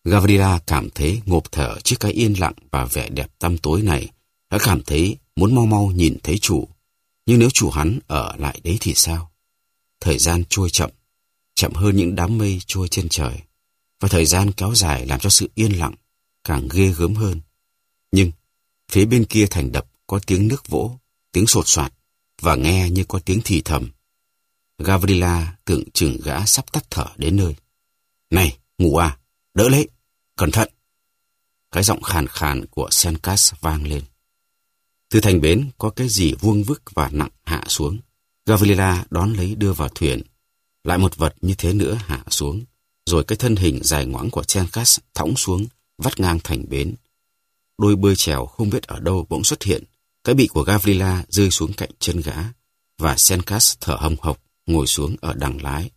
Gavrila cảm thấy ngộp thở trước cái yên lặng và vẻ đẹp tăm tối này. Đã cảm thấy muốn mau mau nhìn thấy chủ. Nhưng nếu chủ hắn ở lại đấy thì sao? Thời gian trôi chậm, chậm hơn những đám mây trôi trên trời. Và thời gian kéo dài làm cho sự yên lặng càng ghê gớm hơn. Nhưng phía bên kia thành đập có tiếng nước vỗ, tiếng sột soạt và nghe như có tiếng thì thầm. Gavrila tưởng chừng gã sắp tắt thở đến nơi. Này, ngủ à? Đỡ lấy, cẩn thận. Cái giọng khàn khàn của Senkas vang lên. Từ thành bến có cái gì vuông vức và nặng hạ xuống. Gavrila đón lấy đưa vào thuyền. Lại một vật như thế nữa hạ xuống. Rồi cái thân hình dài ngoãng của Senkas thõng xuống, vắt ngang thành bến. Đôi bơi chèo không biết ở đâu bỗng xuất hiện. Cái bị của Gavrila rơi xuống cạnh chân gã. Và Senkas thở hồng hộc ngồi xuống ở đằng lái.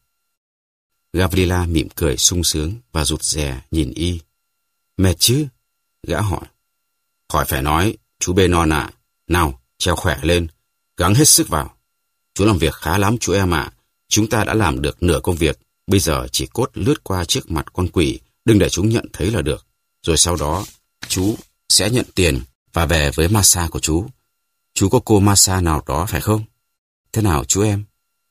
Gavrila mỉm cười sung sướng và rụt rè nhìn y. Mệt chứ? Gã hỏi. Khỏi phải nói, chú bê non ạ. Nào, treo khỏe lên, gắng hết sức vào. Chú làm việc khá lắm chú em ạ. Chúng ta đã làm được nửa công việc. Bây giờ chỉ cốt lướt qua trước mặt con quỷ, đừng để chúng nhận thấy là được. Rồi sau đó, chú sẽ nhận tiền và về với massage của chú. Chú có cô massage nào đó phải không? Thế nào chú em?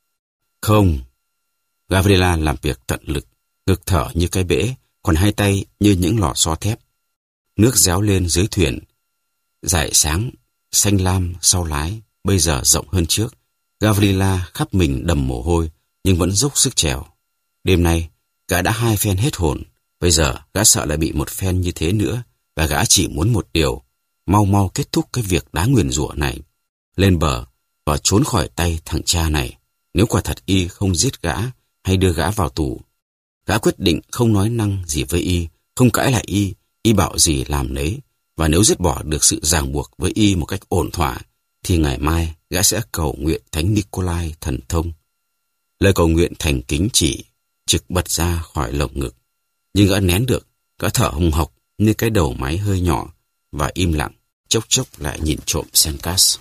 Không. Gavrila làm việc tận lực, ngực thở như cái bể, còn hai tay như những lò xo thép. Nước réo lên dưới thuyền. Dải sáng, xanh lam sau lái, bây giờ rộng hơn trước. Gavrila khắp mình đầm mồ hôi, nhưng vẫn dốc sức chèo. Đêm nay, gã đã 2 phen hết hồn. Bây giờ, gã sợ lại bị một phen như thế nữa, và gã chỉ muốn một điều, mau mau kết thúc cái việc đáng nguyền rủa này. Lên bờ, và trốn khỏi tay thằng cha này. Nếu quả thật y không giết gã, hay đưa gã vào tù. Gã quyết định không nói năng gì với y, không cãi lại y bảo gì làm nấy. Và nếu dứt bỏ được sự ràng buộc với y một cách ổn thỏa, thì ngày mai gã sẽ cầu nguyện Thánh Nikolai thần thông. Lời cầu nguyện thành kính chỉ trực bật ra khỏi lồng ngực. Nhưng gã nén được, gã thở hồng hộc như cái đầu máy hơi nhỏ và im lặng, chốc chốc lại nhìn trộm Senkas.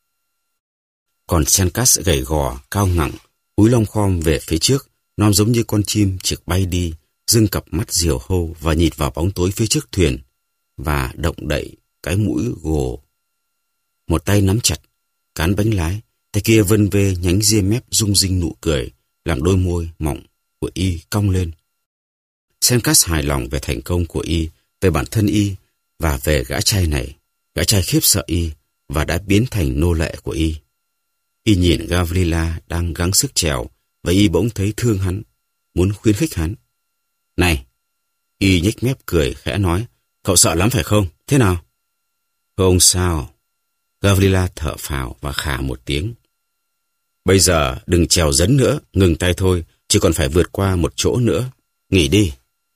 Còn Senkas gầy gò, cao ngẳng, cúi lom khom về phía trước, nó giống như con chim trực bay đi, dưng cặp mắt diều hâu và nhìn vào bóng tối phía trước thuyền và động đậy cái mũi gồ. Một tay nắm chặt cán bánh lái, tay kia vân vê nhánh ria mép rung rinh nụ cười, làm đôi môi mỏng của y cong lên. Senkas hài lòng về thành công của y, về bản thân y và về gã trai này. Gã trai khiếp sợ y và đã biến thành nô lệ của y. Y nhìn Gavrila đang gắng sức chèo và y bỗng thấy thương hắn, muốn khuyến khích hắn. Này! Y nhếch mép cười khẽ nói, cậu sợ lắm phải không? Thế nào? Không sao. Gavrila thở phào và khà một tiếng. Bây giờ đừng chèo dấn nữa, ngừng tay thôi, chỉ còn phải vượt qua một chỗ nữa. Nghỉ đi.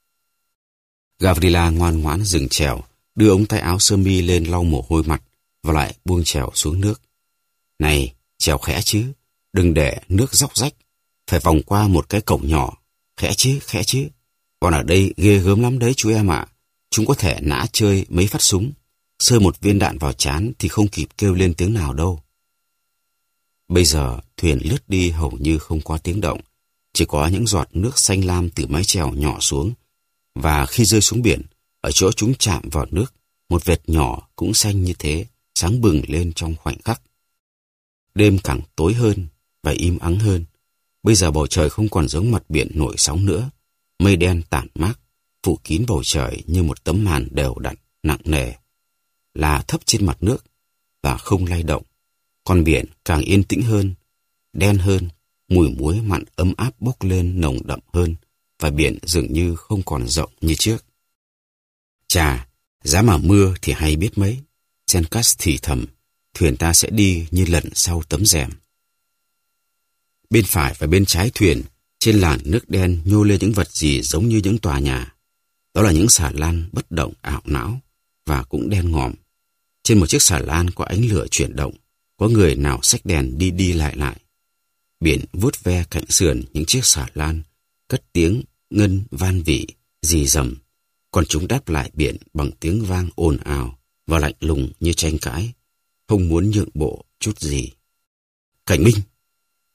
Gavrila ngoan ngoãn dừng chèo, đưa ống tay áo sơ mi lên lau mồ hôi mặt và lại buông chèo xuống nước. Này, chèo khẽ chứ, đừng để nước róc rách, phải vòng qua một cái cổng nhỏ. Khẽ chứ. Còn ở đây ghê gớm lắm đấy chú em ạ. Chúng có thể nã chơi mấy phát súng. Sơi một viên đạn vào trán thì không kịp kêu lên tiếng nào đâu. Bây giờ thuyền lướt đi hầu như không có tiếng động. Chỉ có những giọt nước xanh lam từ mái chèo nhỏ xuống. Và khi rơi xuống biển, ở chỗ chúng chạm vào nước, một vệt nhỏ cũng xanh như thế, sáng bừng lên trong khoảnh khắc. Đêm càng tối hơn và im ắng hơn. Bây giờ bầu trời không còn giống mặt biển nổi sóng nữa. Mây đen tản mát, phủ kín bầu trời như một tấm màn đều đặn, nặng nề, là thấp trên mặt nước và không lay động. Còn biển càng yên tĩnh hơn, đen hơn, mùi muối mặn ấm áp bốc lên nồng đậm hơn, và biển dường như không còn rộng như trước. Chà, giá mà mưa thì hay biết mấy. Senkas thì thầm, thuyền ta sẽ đi như lần sau tấm rèm. Bên phải và bên trái thuyền, trên làn nước đen nhô lên những vật gì giống như những tòa nhà. Đó là những xà lan bất động ảo não và cũng đen ngòm. Trên một chiếc xà lan có ánh lửa chuyển động, có người nào xách đèn đi đi lại lại. Biển vuốt ve cạnh sườn những chiếc xà lan, cất tiếng ngân van vỉ, rì rầm. Còn chúng đáp lại biển bằng tiếng vang ồn ào và lạnh lùng như tranh cãi, không muốn nhượng bộ chút gì. Cảnh minh!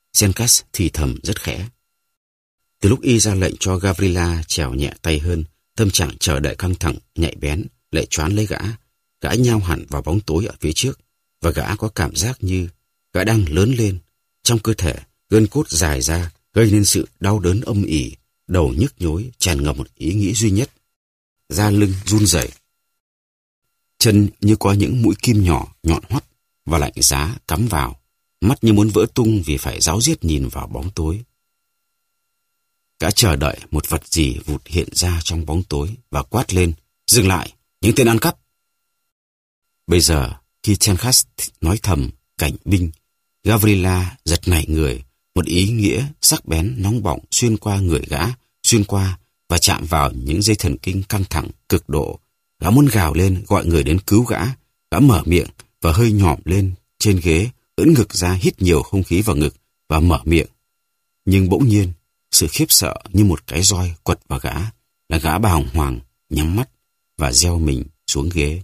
Senkas thì thầm rất khẽ. Từ lúc y ra lệnh cho Gavrila chèo nhẹ tay hơn, Tâm trạng chờ đợi căng thẳng, nhạy bén, lại choán lấy gã. Gã nhao hẳn vào bóng tối ở phía trước, và gã có cảm giác như gã đang lớn lên. Trong cơ thể, gân cốt dài ra, gây nên sự đau đớn âm ỉ, đầu nhức nhối, tràn ngập một ý nghĩ duy nhất. Da lưng run rẩy, chân như có những mũi kim nhỏ nhọn hoắt và lạnh giá cắm vào, mắt như muốn vỡ tung vì phải ráo riết nhìn vào bóng tối. Gã chờ đợi một vật gì vụt hiện ra trong bóng tối và quát lên: "Dừng lại, những tên ăn cắp!" Bây giờ, khi Sen'kas nói thầm cảnh binh, Gavrila giật nảy người, một ý nghĩa sắc bén nóng bỏng xuyên qua người gã, xuyên qua và chạm vào những dây thần kinh căng thẳng cực độ. Gã muốn gào lên gọi người đến cứu gã. Gã mở miệng và hơi nhỏm lên trên ghế, ưỡn ngực ra hít nhiều không khí vào ngực và mở miệng. Nhưng bỗng nhiên, sự khiếp sợ như một cái roi quật vào gã, là gã bàng hoàng, nhắm mắt và gieo mình xuống ghế.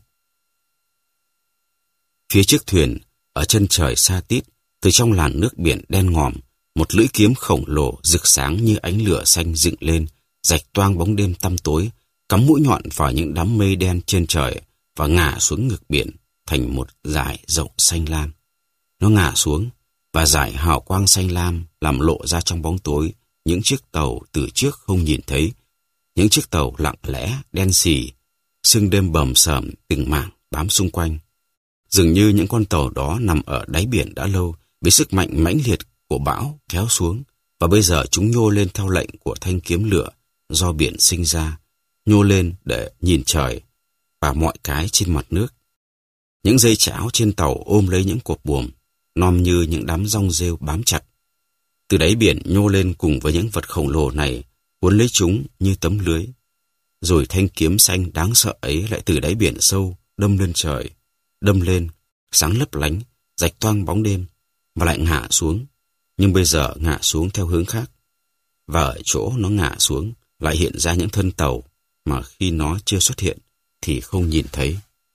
Phía trước thuyền, ở chân trời xa tít, từ trong làn nước biển đen ngòm, một lưỡi kiếm khổng lồ rực sáng như ánh lửa xanh dựng lên, rạch toang bóng đêm tăm tối, cắm mũi nhọn vào những đám mây đen trên trời và ngả xuống ngực biển thành một dải rộng xanh lam. Nó ngả xuống và dải hào quang xanh lam làm lộ ra trong bóng tối những chiếc tàu từ trước không nhìn thấy, những chiếc tàu lặng lẽ đen xì, sương đêm bầm sờm từng mảng bám xung quanh. Dường như những con tàu đó nằm ở đáy biển đã lâu, bị sức mạnh mãnh liệt của bão kéo xuống, và bây giờ chúng nhô lên theo lệnh của thanh kiếm lửa do biển sinh ra, nhô lên để nhìn trời và mọi cái trên mặt nước. Những dây chảo trên tàu ôm lấy những cột buồm, nom như những đám rong rêu bám chặt. Từ đáy biển nhô lên cùng với những vật khổng lồ này, cuốn lấy chúng như tấm lưới. Rồi thanh kiếm xanh đáng sợ ấy lại từ đáy biển sâu đâm lên trời, đâm lên, sáng lấp lánh, rạch toang bóng đêm, và lại ngả xuống. Nhưng bây giờ ngả xuống theo hướng khác. Và ở chỗ nó ngả xuống lại hiện ra những thân tàu mà khi nó chưa xuất hiện thì không nhìn thấy.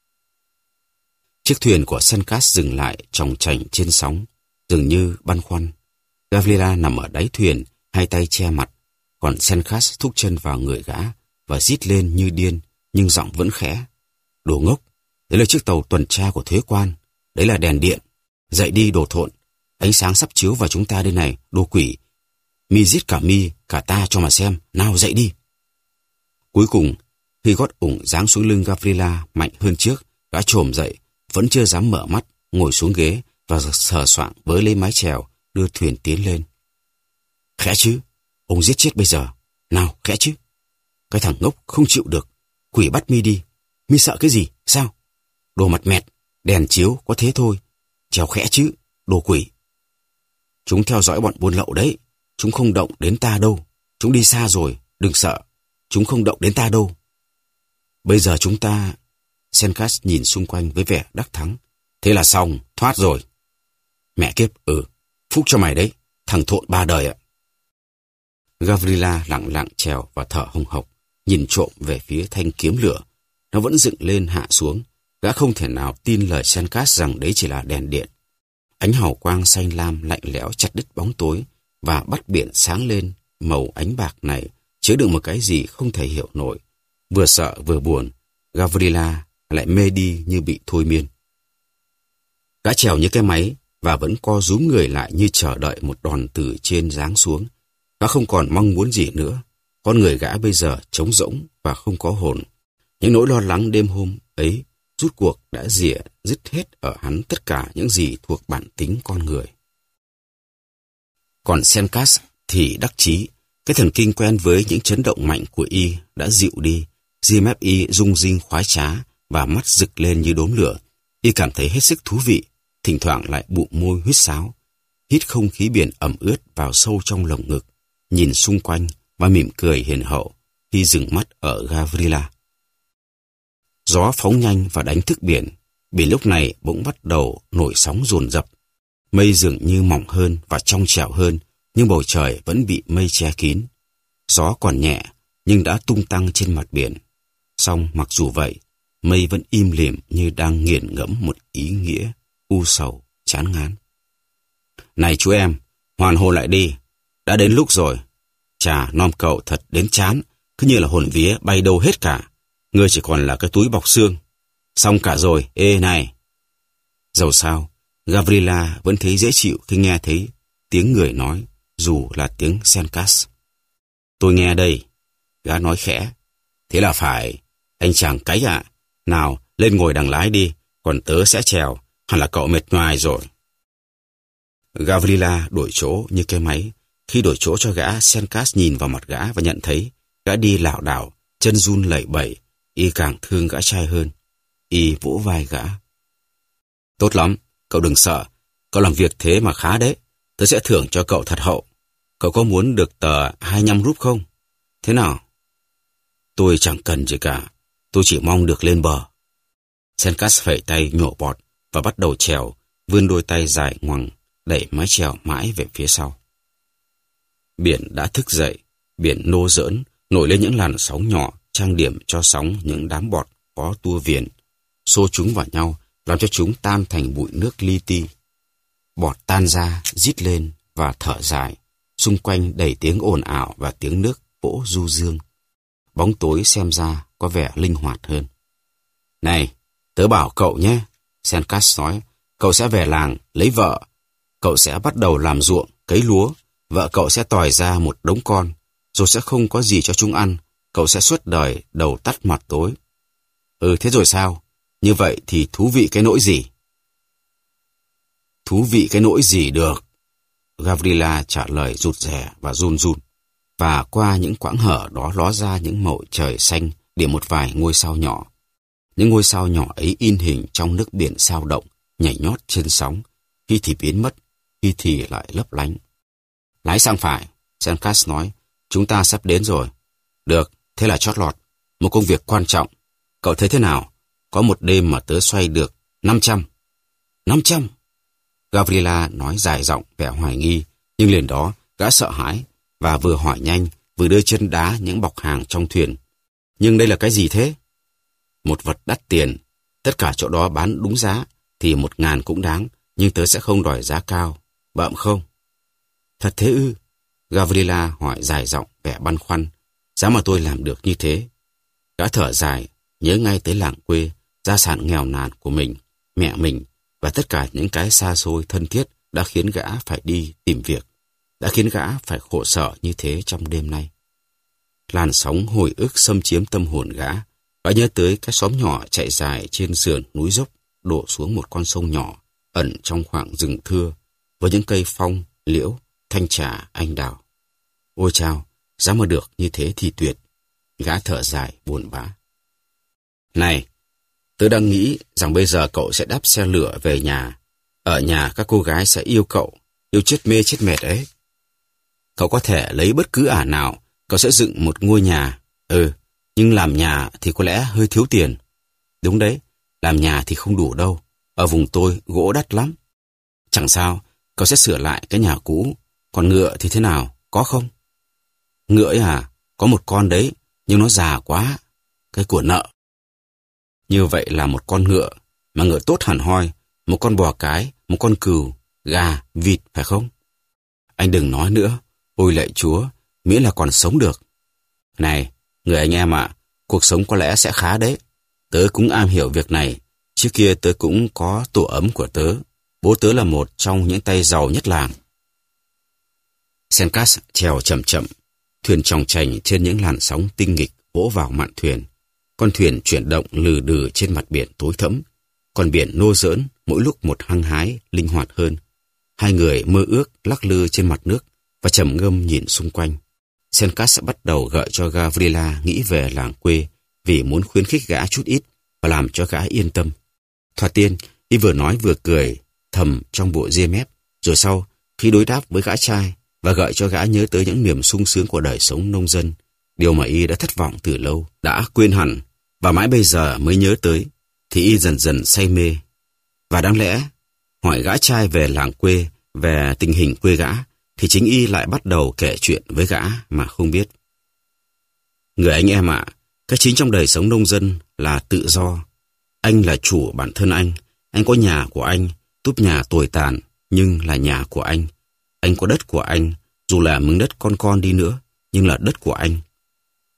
Chiếc thuyền của Sen'kas dừng lại chòng chành trên sóng, dường như băn khoăn. Gavrila nằm ở đáy thuyền, hai tay che mặt, còn Sen'kas thúc chân vào người gã và rít lên như điên, nhưng giọng vẫn khẽ. "Đồ ngốc, đấy là chiếc tàu tuần tra của thuế quan, đấy là đèn điện. Dậy đi đồ thộn, ánh sáng sắp chiếu vào chúng ta đây này, đồ quỷ. Mi giết cả mi, cả ta cho mà xem, nào dậy đi." Cuối cùng, khi gót ủng giáng xuống lưng Gavrila mạnh hơn trước, gã chồm dậy, vẫn chưa dám mở mắt, ngồi xuống ghế và sờ soạng với lấy mái chèo, đưa thuyền tiến lên. "Khẽ chứ, ông giết chết bây giờ. Nào, khẽ chứ. Cái thằng ngốc không chịu được. Quỷ bắt mi đi. Mi sợ cái gì, sao? Đồ mặt mẹt, đèn chiếu có thế thôi. Chèo khẽ chứ, đồ quỷ. Chúng theo dõi bọn buôn lậu đấy. Chúng không động đến ta đâu. Chúng đi xa rồi, đừng sợ. Chúng không động đến ta đâu. Bây giờ chúng ta..." Sen'kas nhìn xung quanh với vẻ đắc thắng. "Thế là xong, thoát rồi." "Mẹ kiếp, phúc cho mày đấy, thằng thộn ba đời ạ." Gavrila lặng lặng trèo và thở hồng hộc, nhìn trộm về phía thanh kiếm lửa. Nó vẫn dựng lên hạ xuống. Gã không thể nào tin lời Sen'kas rằng đấy chỉ là đèn điện. Ánh hào quang xanh lam lạnh lẽo chặt đứt bóng tối và bắt biển sáng lên màu ánh bạc này chứa đựng một cái gì không thể hiểu nổi. Vừa sợ vừa buồn, Gavrila lại mê đi như bị thôi miên. Gã trèo như cái máy và vẫn co rúm người lại như chờ đợi một đòn từ trên giáng xuống. Gã không còn mong muốn gì nữa. Con người gã bây giờ trống rỗng và không có hồn. Những nỗi lo lắng đêm hôm ấy rút cuộc đã dứt hết ở hắn tất cả những gì thuộc bản tính con người. Còn Sen'kas thì đắc chí. Cái thần kinh quen với những chấn động mạnh của y đã dịu đi. Ria mép y rung rinh khoái trá và mắt rực lên như đốm lửa. Y cảm thấy hết sức thú vị, thỉnh thoảng lại bụng môi huýt sáo, hít không khí biển ẩm ướt vào sâu trong lồng ngực, nhìn xung quanh và mỉm cười hiền hậu khi dừng mắt ở Gavrila. Gió phóng nhanh và đánh thức biển. Biển lúc này bỗng bắt đầu nổi sóng dồn dập. Mây dường như mỏng hơn và trong trẻo hơn, nhưng bầu trời vẫn bị mây che kín. Gió còn nhẹ, nhưng đã tung tăng trên mặt biển. Song mặc dù vậy, mây vẫn im lìm như đang nghiền ngẫm một ý nghĩa u sầu, chán ngán. "Này chú em, hoàn hồn lại đi. Đã đến lúc rồi. Chà, nom cậu thật đến chán. cứ như là hồn vía bay đâu hết cả. Ngươi chỉ còn là cái túi bọc xương. Xong cả rồi, ê này. Dẫu sao, Gavrila vẫn thấy dễ chịu khi nghe thấy tiếng người nói, dù là tiếng Sencas. Tôi nghe đây, gã nói khẽ. Thế là phải, anh chàng cái ạ. Nào, lên ngồi đằng lái đi, còn tớ sẽ chèo, hẳn là cậu mệt nhoài rồi. Gavrila đổi chỗ như cái máy. Khi đổi chỗ cho gã, Sencas nhìn vào mặt gã và nhận thấy gã đi lảo đảo, chân run lẩy bẩy. Y càng thương gã trai hơn. Y vỗ vai gã. Tốt lắm, cậu đừng sợ. Cậu làm việc thế mà khá đấy. Tớ sẽ thưởng cho cậu thật hậu. Cậu có muốn được tờ 25 rúp không? Thế nào? Tôi chẳng cần gì cả. Tôi chỉ mong được lên bờ. Sencas phẩy tay nhổ bọt và bắt đầu chèo, vươn đôi tay dài ngoằng, đẩy mái chèo mãi về phía sau. Biển đã thức dậy, biển nô giỡn, nổi lên những làn sóng nhỏ, trang điểm cho sóng những đám bọt có tua viền, xô chúng vào nhau, làm cho chúng tan thành bụi nước li ti. Bọt tan ra, rít lên và thở dài, xung quanh đầy tiếng ồn ào và tiếng nước vỗ du dương. Bóng tối xem ra có vẻ linh hoạt hơn. Này, tớ bảo cậu nhé, Sencas nói, cậu sẽ về làng, lấy vợ. Cậu sẽ bắt đầu làm ruộng, cấy lúa. Vợ cậu sẽ tòi ra một đống con, rồi sẽ không có gì cho chúng ăn. Cậu sẽ suốt đời đầu tắt mặt tối. Ừ, thế rồi sao? Như vậy thì thú vị cái nỗi gì? Thú vị cái nỗi gì được? Gavrila trả lời rụt rè và run run. Và qua những quãng hở đó ló ra những màu trời xanh điểm một vài ngôi sao nhỏ. Những ngôi sao nhỏ ấy in hình trong nước biển sao động, nhảy nhót trên sóng, khi thì biến mất, khi thì lại lấp lánh. Lái sang phải, Sencas nói, chúng ta sắp đến rồi. Được, thế là chót lọt, một công việc quan trọng. Cậu thấy thế nào? Có một đêm mà tớ xoay được 500. 500? Gavrila nói dài giọng vẻ hoài nghi, nhưng liền đó gã sợ hãi và vừa hỏi nhanh, vừa đưa chân đá những bọc hàng trong thuyền. Nhưng đây là cái gì thế? Một vật đắt tiền. Tất cả chỗ đó bán đúng giá thì 1.000 cũng đáng, nhưng tớ sẽ không đòi giá cao. Bợm không? Thật thế ư? Gavrila hỏi dài giọng vẻ băn khoăn. Giá mà tôi làm được như thế? Gã thở dài, nhớ ngay tới làng quê, gia sản nghèo nàn của mình, mẹ mình và tất cả những cái xa xôi thân thiết đã khiến gã phải đi tìm việc, đã khiến gã phải khổ sở như thế trong đêm nay. Làn sóng hồi ức xâm chiếm tâm hồn gã. Gã nhớ tới cái xóm nhỏ chạy dài trên sườn núi dốc, đổ xuống một con sông nhỏ, ẩn trong khoảng rừng thưa, với những cây phong, liễu, thanh trà, anh đào. Ôi chao, giá mà được như thế thì tuyệt. Gã thở dài, buồn bã. Này, tớ đang nghĩ rằng bây giờ cậu sẽ đáp xe lửa về nhà. Ở nhà các cô gái sẽ yêu cậu, yêu chết mê chết mệt ấy. Cậu có thể lấy bất cứ ả nào, cậu sẽ dựng một ngôi nhà. Nhưng làm nhà thì có lẽ hơi thiếu tiền. Đúng đấy, làm nhà thì không đủ đâu. Ở vùng tôi gỗ đắt lắm. Chẳng sao, cậu sẽ sửa lại cái nhà cũ. Còn ngựa thì thế nào, có không? Ngựa ấy à, có một con đấy, nhưng nó già quá. Cái của nợ. Như vậy là một con ngựa, mà ngựa tốt hẳn hoi, một con bò cái, một con cừu, gà, vịt, phải không? Anh đừng nói nữa, ôi lạy Chúa, miễn là còn sống được. Này, người anh em ạ, cuộc sống có lẽ sẽ khá đấy. Tớ cũng am hiểu việc này, trước kia tớ cũng có tổ ấm của tớ. Bố tớ là một trong những tay giàu nhất làng. Sencas chèo chậm chậm, thuyền chòng chành trên những làn sóng tinh nghịch vỗ vào mạn thuyền. Con thuyền chuyển động lừ đừ trên mặt biển tối thẫm, còn biển nô giỡn mỗi lúc một hăng hái, linh hoạt hơn. Hai người mơ ước lắc lư trên mặt nước và trầm ngâm nhìn xung quanh. Sencas bắt đầu gợi cho Gavrila nghĩ về làng quê vì muốn khuyến khích gã chút ít và làm cho gã yên tâm. Thoạt tiên, y vừa nói vừa cười thầm trong bộ ria mép, rồi sau, khi đối đáp với gã trai và gợi cho gã nhớ tới những niềm sung sướng của đời sống nông dân, điều mà y đã thất vọng từ lâu, đã quên hẳn và mãi bây giờ mới nhớ tới, thì y dần dần say mê. Và đáng lẽ, hỏi gã trai về làng quê, về tình hình quê gã, thì chính y lại bắt đầu kể chuyện với gã mà không biết. Người anh em ạ, cái chính trong đời sống nông dân là tự do. Anh là chủ bản thân anh có nhà của anh, túp nhà tồi tàn, nhưng là nhà của anh. Anh có đất của anh, dù là miếng đất con đi nữa, nhưng là đất của anh.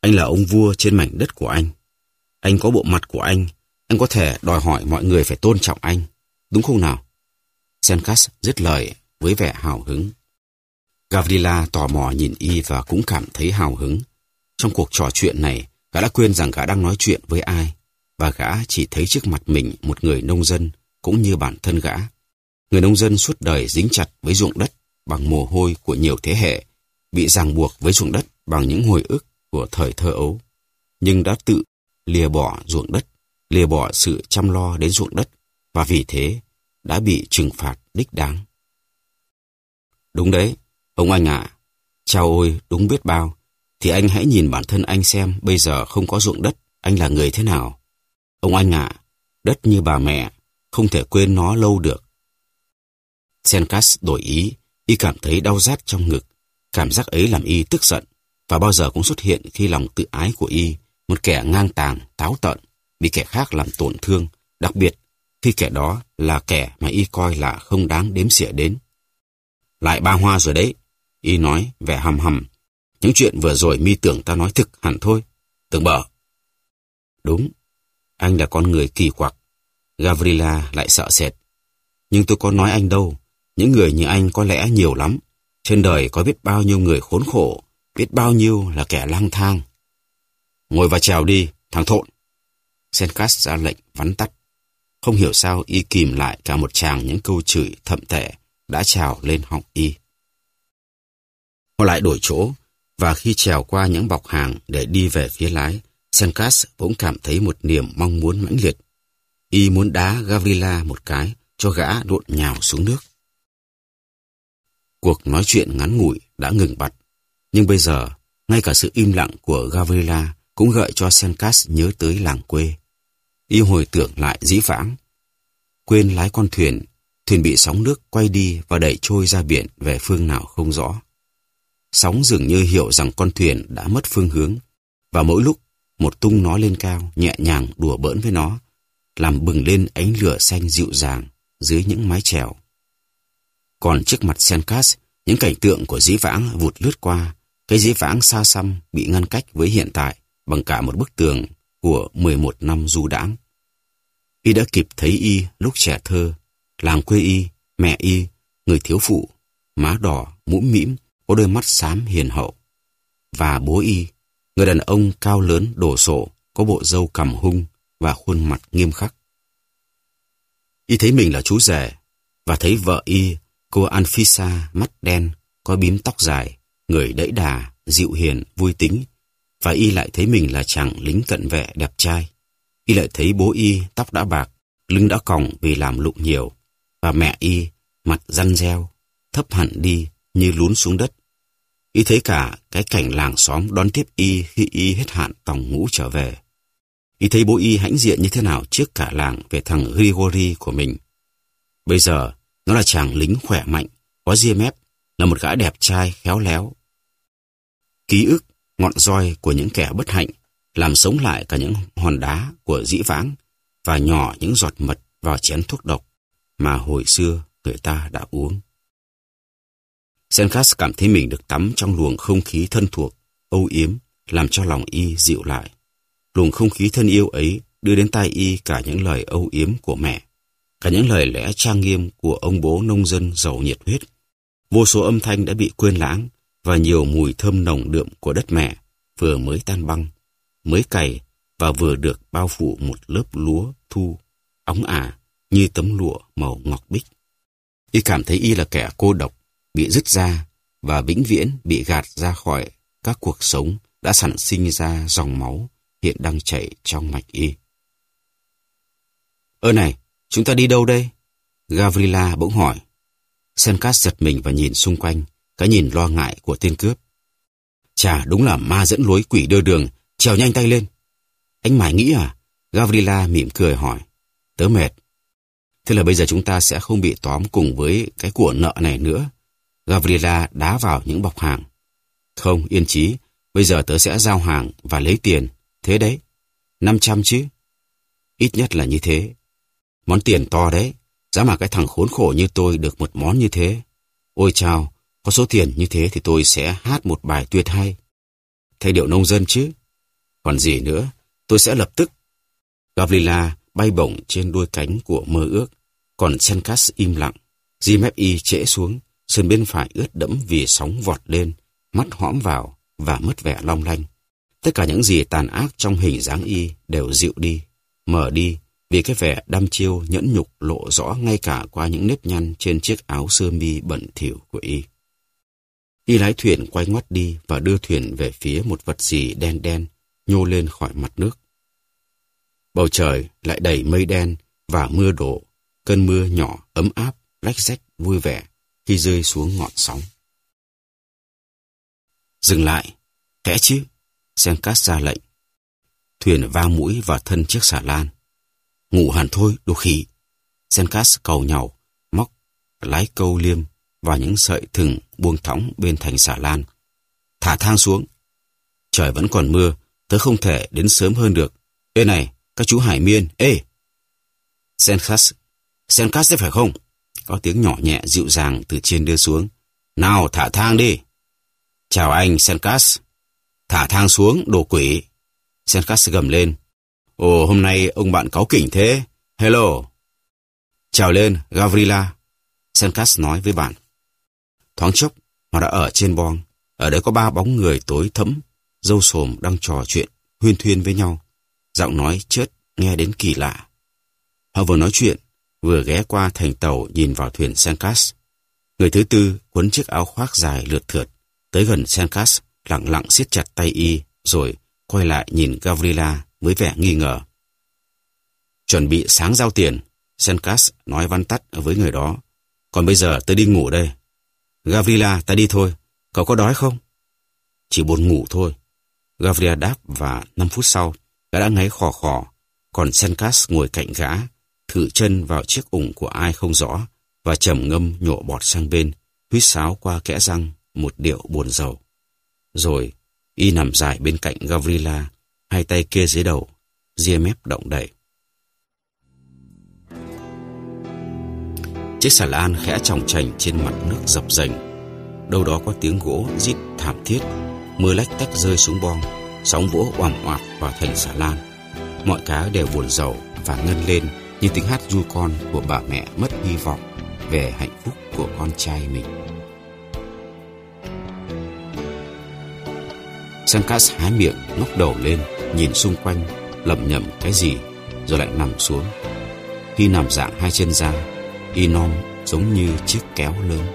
Anh là ông vua trên mảnh đất của anh. Anh có bộ mặt của anh có thể đòi hỏi mọi người phải tôn trọng anh, đúng không nào? Sencas dứt lời với vẻ hào hứng. Gavrila tò mò nhìn y và cũng cảm thấy hào hứng. Trong cuộc trò chuyện này, gã đã quên rằng gã đang nói chuyện với ai, và gã chỉ thấy trước mặt mình một người nông dân cũng như bản thân gã. Người nông dân suốt đời dính chặt với ruộng đất bằng mồ hôi của nhiều thế hệ, bị ràng buộc với ruộng đất bằng những hồi ức của thời thơ ấu, nhưng đã tự lìa bỏ ruộng đất, lìa bỏ sự chăm lo đến ruộng đất, và vì thế đã bị trừng phạt đích đáng. Đúng đấy, ông anh ạ. Chao ôi, đúng biết bao. Thì anh hãy nhìn bản thân anh xem bây giờ không có ruộng đất, anh là người thế nào. Ông anh ạ, đất như bà mẹ, không thể quên nó lâu được. Sencas đổi ý, y cảm thấy đau rát trong ngực. Cảm giác ấy làm y tức giận, và bao giờ cũng xuất hiện khi lòng tự ái của y, một kẻ ngang tàng, táo tợn, bị kẻ khác làm tổn thương, đặc biệt khi kẻ đó là kẻ mà y coi là không đáng đếm xỉa đến. Lại ba hoa rồi đấy, y nói vẻ hầm hầm. Những chuyện vừa rồi mi tưởng ta nói thực hẳn thôi, tưởng bở. Đúng, anh là con người kỳ quặc. Gavrila lại sợ sệt. Nhưng tôi có nói anh đâu, những người như anh có lẽ nhiều lắm. Trên đời có biết bao nhiêu người khốn khổ, biết bao nhiêu là kẻ lang thang. Ngồi và chèo đi, thằng thộn. Sencas ra lệnh vắn tắt. Không hiểu sao y kìm lại cả một tràng những câu chửi thậm tệ đã trào lên họng y. Họ lại đổi chỗ, và khi trèo qua những bọc hàng để đi về phía lái, Sencas bỗng cảm thấy một niềm mong muốn mãnh liệt. Y muốn đá Gavrila một cái cho gã độn nhào xuống nước. Cuộc nói chuyện ngắn ngủi đã ngừng bặt, nhưng bây giờ ngay cả sự im lặng của Gavrila cũng gợi cho Sencas nhớ tới làng quê. Y hồi tưởng lại dĩ vãng. Quên lái con thuyền, thuyền bị sóng nước quay đi và đẩy trôi ra biển về phương nào không rõ. Sóng dường như hiểu rằng con thuyền đã mất phương hướng, và mỗi lúc một tung nó lên cao, nhẹ nhàng đùa bỡn với nó, làm bừng lên ánh lửa xanh dịu dàng dưới những mái chèo. Còn trước mặt Sencas, những cảnh tượng của dĩ vãng vụt lướt qua, cái dĩ vãng xa xăm bị ngăn cách với hiện tại bằng cả một bức tường của 11 năm du đãng. Y đã kịp thấy y lúc trẻ thơ, làng quê y, mẹ y, người thiếu phụ, má đỏ, mũm mĩm, có đôi mắt xám hiền hậu. Và bố y, người đàn ông cao lớn đổ sộ, có bộ râu cằm hung và khuôn mặt nghiêm khắc. Y thấy mình là chú rể, và thấy vợ y, cô Anfisa, mắt đen, có bím tóc dài, người đẫy đà, dịu hiền, vui tính. Và y lại thấy mình là chàng lính cận vệ đẹp trai. Y lại thấy bố y tóc đã bạc, lưng đã còng vì làm lụng nhiều, và mẹ y mặt răn reo, thấp hẳn đi như lún xuống đất. Y thấy cả cái cảnh làng xóm đón tiếp y khi y hết hạn tòng ngũ trở về. Y thấy bố y hãnh diện như thế nào trước cả làng về thằng Grigori của mình. Bây giờ nó là chàng lính khỏe mạnh, có ria mép, là một gã đẹp trai khéo léo. Ký ức ngọn roi của những kẻ bất hạnh làm sống lại cả những hòn đá của dĩ vãng và nhỏ những giọt mật vào chén thuốc độc mà hồi xưa người ta đã uống. Sencas cảm thấy mình được tắm trong luồng không khí thân thuộc, âu yếm, làm cho lòng y dịu lại. Luồng không khí thân yêu ấy đưa đến tai y cả những lời âu yếm của mẹ, cả những lời lẽ trang nghiêm của ông bố nông dân giàu nhiệt huyết. Vô số âm thanh đã bị quên lãng, và nhiều mùi thơm nồng đượm của đất mẹ vừa mới tan băng, mới cày và vừa được bao phủ một lớp lúa thu óng ả như tấm lụa màu ngọc bích. Y cảm thấy y là kẻ cô độc, bị dứt ra và vĩnh viễn bị gạt ra khỏi các cuộc sống đã sản sinh ra dòng máu hiện đang chảy trong mạch y. Ơ này, chúng ta đi đâu đây? Gavrila bỗng hỏi. Sencas giật mình và nhìn xung quanh, cái nhìn lo ngại của tên cướp. Chà, đúng là ma dẫn lối quỷ đưa đường, trèo nhanh tay lên. Anh mải nghĩ à? Gavrila mỉm cười hỏi. Tớ mệt. Thế là bây giờ chúng ta sẽ không bị tóm cùng với cái của nợ này nữa. Gavrila đá vào những bọc hàng. Không, yên chí, bây giờ tớ sẽ giao hàng và lấy tiền. Thế đấy, 500 chứ? Ít nhất là như thế. Món tiền to đấy, giá mà cái thằng khốn khổ như tôi được một món như thế. Ôi chao, có số tiền như thế thì tôi sẽ hát một bài tuyệt hay. Thay điệu nông dân chứ, Còn gì nữa, tôi sẽ lập tức. Gavrila bay bổng trên đuôi cánh của mơ ước, còn Senkas im lặng. Jimmy trễ xuống, sườn bên phải ướt đẫm vì sóng vọt lên, mắt hõm vào và mất vẻ long lanh. Tất cả những gì tàn ác trong hình dáng y đều dịu đi, mờ đi, vì cái vẻ đăm chiêu nhẫn nhục lộ rõ ngay cả qua những nếp nhăn trên chiếc áo sơ mi bẩn thỉu của y. Y lái thuyền quay ngoắt đi và đưa thuyền về phía một vật gì đen đen nhô lên khỏi mặt nước. Bầu trời lại đầy mây đen và mưa đổ, cơn mưa nhỏ ấm áp, rách rách vui vẻ khi rơi xuống ngọn sóng. Dừng lại, kẽ chứ, Senkas ra lệnh. Thuyền va mũi vào thân chiếc xà lan. Ngủ hẳn thôi, đồ khỉ. Senkas cầu nhàu, móc lái câu liêm và những sợi thừng buông thõng bên thành xà lan. Thả thang xuống. Trời vẫn còn mưa, tớ không thể đến sớm hơn được. Ê này, các chú hải miên, ê! Senkas đấy phải không? Có tiếng nhỏ nhẹ dịu dàng từ trên đưa xuống. Nào, thả thang đi. Chào anh, Senkas. Thả thang xuống, đồ quỷ. Senkas gầm lên. Ồ, hôm nay ông bạn cáu kỉnh thế. Hello. Chào lên, Gavrila. Senkas nói với bạn. Thoáng chốc, họ đã ở trên boong. Ở đấy có 3 bóng người tối thẫm, râu xồm đang trò chuyện, huyên thuyên với nhau. Giọng nói chớt nghe đến kỳ lạ. Họ vừa nói chuyện, vừa ghé qua thành tàu nhìn vào thuyền Senkas. Người thứ tư quấn chiếc áo khoác dài lượt thượt, tới gần Senkas, lặng lặng siết chặt tay y, rồi quay lại nhìn Gavrila với vẻ nghi ngờ. Chuẩn bị sáng giao tiền, Senkas nói vắn tắt với người đó. Còn bây giờ tôi đi ngủ đây. Gavrila, ta đi thôi. Cậu có đói không? Chỉ buồn ngủ thôi. Gavrila đáp và 5 phút sau, gã đã ngáy khò khò. Còn Senkas ngồi cạnh gã, thử chân vào chiếc ủng của ai không rõ và trầm ngâm nhổ bọt sang bên, huýt sáo qua kẽ răng một điệu buồn rầu. Rồi, y nằm dài bên cạnh Gavrila, hai tay kê dưới đầu, ria mép động đậy. Chiếc xà lan khẽ chòng chành trên mặt nước dập dềnh. Đâu đó có tiếng gỗ rít thảm thiết, mưa lách tách rơi xuống boong, sóng vỗ oằm oạp vào thành xà lan. Mọi cá đều buồn rầu và ngân lên như tiếng hát ru con của bà mẹ mất hy vọng về hạnh phúc của con trai mình. Senkas há miệng ngóc đầu lên, nhìn xung quanh, lẩm nhẩm cái gì, rồi lại nằm xuống. Khi nằm dạng hai chân ra, y non giống như chiếc kéo lớn.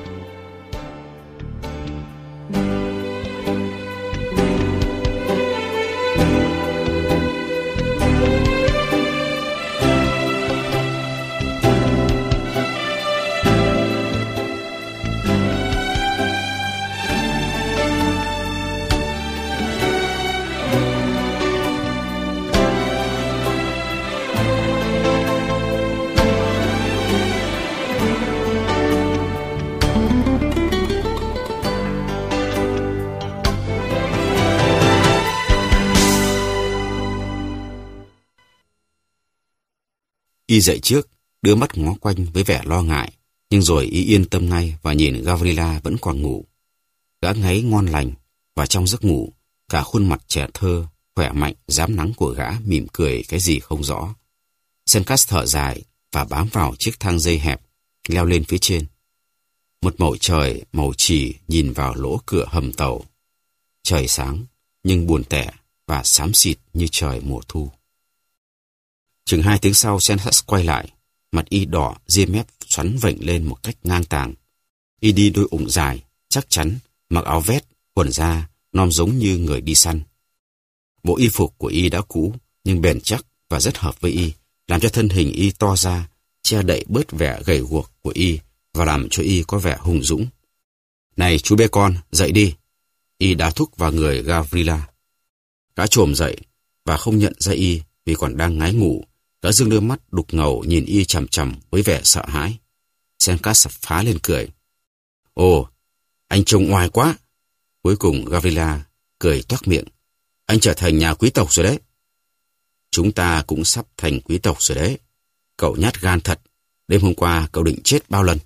Y dậy trước, đưa mắt ngó quanh với vẻ lo ngại, nhưng rồi y yên tâm ngay và nhìn Gavrila vẫn còn ngủ. Gã ngáy ngon lành, và trong giấc ngủ, cả khuôn mặt trẻ thơ, khỏe mạnh, rám nắng của gã mỉm cười cái gì không rõ. Senkas thở dài và bám vào chiếc thang dây hẹp, leo lên phía trên. Một màu trời màu chì nhìn vào lỗ cửa hầm tàu. Trời sáng, nhưng buồn tẻ và xám xịt như trời mùa thu. Chừng 2 tiếng sau, Senkas quay lại, mặt y đỏ, ria mép xoắn vểnh lên một cách ngang tàng. Y đi đôi ủng dài, chắc chắn, mặc áo vest, quần da, nom giống như người đi săn. Bộ y phục của y đã cũ, nhưng bền chắc và rất hợp với y, làm cho thân hình y to ra, che đậy bớt vẻ gầy guộc của y và làm cho y có vẻ hùng dũng. Này chú bé con, dậy đi. Y đá thúc vào người Gavrila. Gã chồm dậy và không nhận ra y vì còn đang ngái ngủ. Gã dương đôi mắt đục ngầu nhìn y chằm chằm với vẻ sợ hãi. Senkas phá lên cười. Ồ, anh trông oai quá. Cuối cùng Gavrila cười toác miệng. Anh trở thành nhà quý tộc rồi đấy. Chúng ta cũng sắp thành quý tộc rồi đấy. Cậu nhát gan thật. Đêm hôm qua cậu định chết bao lần?